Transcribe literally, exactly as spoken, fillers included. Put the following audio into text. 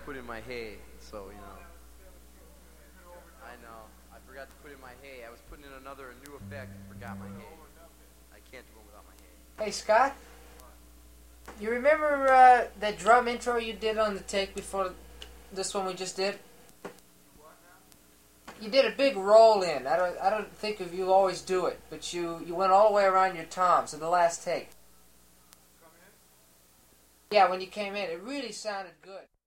put in my hay, so, you know. I know. I forgot to put in my hay. I was putting in another new effect and forgot my hay. I can't do one without my hay. Hey, Scott? You remember uh, that drum intro you did on the take before this one we just did? You did a big roll in. I don't I don't think of you always do it, but you, you went all the way around your toms in the last take. Yeah, when you came in, it really sounded good.